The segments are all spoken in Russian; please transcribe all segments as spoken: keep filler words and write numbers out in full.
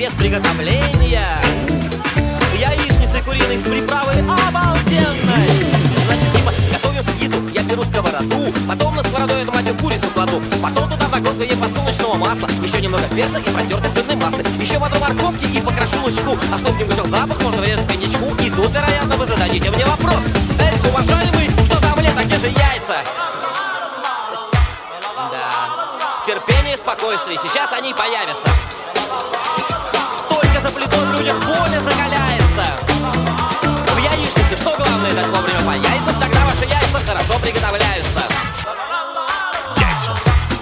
секрет приготовления яичницы куриной с приправой обалденной. Значит, типа, готовим еду, я беру сковороду, потом на сковороду эту мать курицу кладу, потом туда вагонку ей подсолнечного масла, еще немного перца и протертой сырной массы, еще воду морковки и покрошу лучку. А чтобы не вышел запах, можно врезать коньячку. И тут, вероятно, вы зададите мне вопрос: эй, уважаемый, что за омлет, а где же яйца? Да, терпение, спокойствие, сейчас они появятся. Только за плитой в людях воля закаляется. В яичнице что главное дать вовремя по яйцам, тогда ваши яйца хорошо приготовляются. Яйца.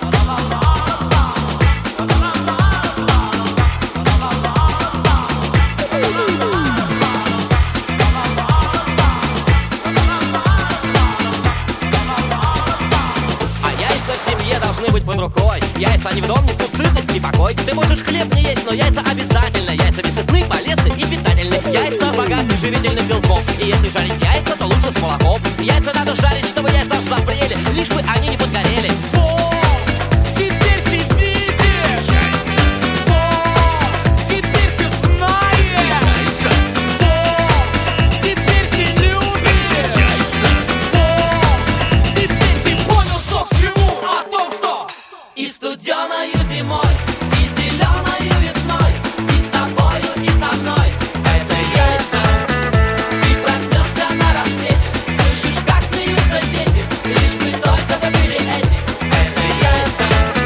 А яйца в семье должны быть под рукой. Яйца они в дом несут сытость и покой. Ты можешь хлеб не есть, но яйца обязательно. Яйца сытны, полезны и питательны. Яйца богаты живительным белком. И если жарить яйца, то лучше с молоком. Яйца надо жарить, чтобы яйца запрели, лишь бы они не подгорели. Вот, теперь ты видишь. Яйца. Вот, теперь ты знаешь. Яйца. Вот, теперь ты любишь. Яйца. Вот, теперь ты понял, что к чему. О том, что и студеною зимой, и зеленою весной, и с тобою, и со мной. Это яйца. Ты проснешься на рассвете, слышишь, как смеются дети, лишь бы только добыли эти. Это яйца.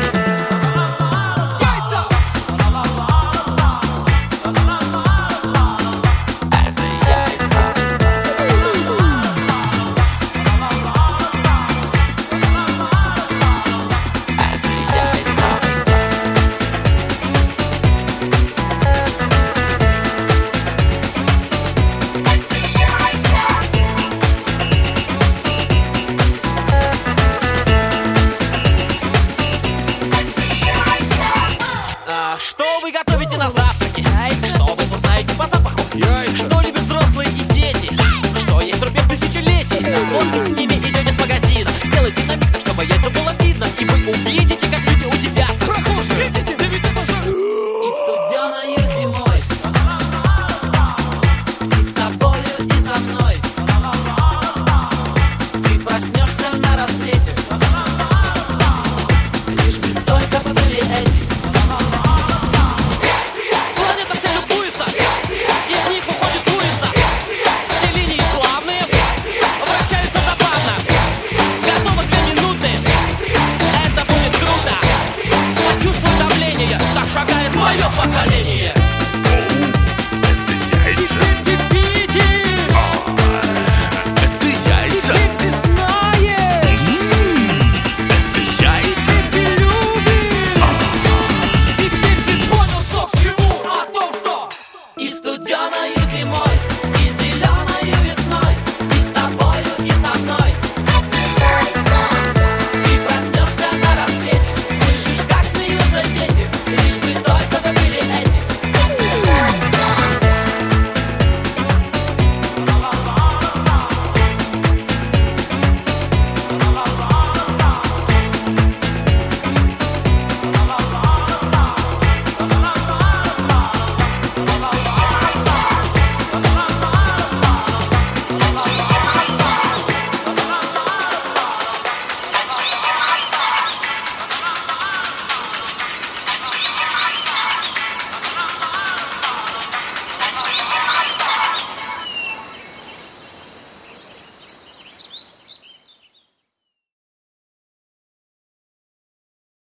Яйца. Это яйца. Это яйца. А, что вы готовите на завтраке? Что вы узнаете по запаху? Что любят взрослые и дети? Что есть рубеж тысячелетий? Вот и с ними